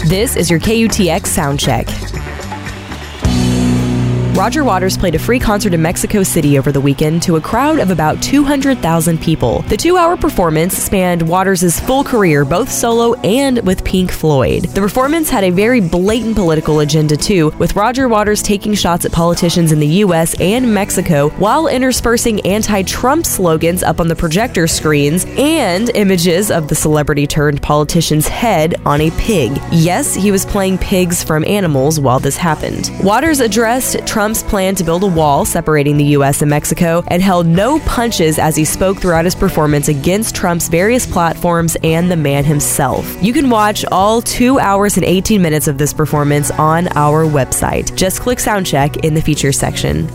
This is your KUTX Soundcheck. Roger Waters played a free concert in Mexico City over the weekend to a crowd of about 200,000 people. The 2-hour performance spanned Waters' full career, both solo and with Pink Floyd. The performance had a very blatant political agenda too, with Roger Waters taking shots at politicians in the U.S. and Mexico while interspersing anti-Trump slogans up on the projector screens and images of the celebrity-turned-politician's head on a pig. Yes, he was playing pigs from animals while this happened. Waters addressed Trump's plan to build a wall separating the U.S. and Mexico and held no punches as he spoke throughout his performance against Trump's various platforms and the man himself. You can watch all 2 hours and 18 minutes of this performance on our website. Just click Soundcheck in the features section.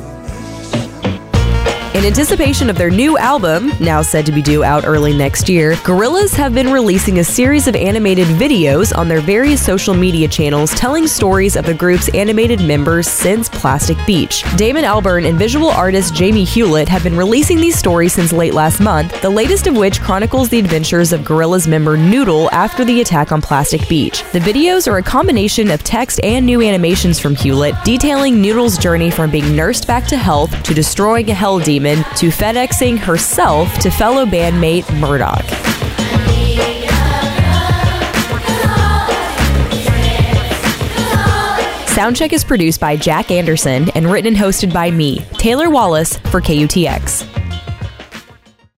In anticipation of their new album, now said to be due out early next year, Gorillaz have been releasing a series of animated videos on their various social media channels telling stories of the group's animated members since Plastic Beach. Damon Albarn and visual artist Jamie Hewlett have been releasing these stories since late last month, the latest of which chronicles the adventures of Gorillaz member Noodle after the attack on Plastic Beach. The videos are a combination of text and new animations from Hewlett, detailing Noodle's journey from being nursed back to health to destroying a hell demon to FedExing herself to fellow bandmate Murdoch. Soundcheck is produced by Jack Anderson and written and hosted by me, Taylor Wallace, for KUTX.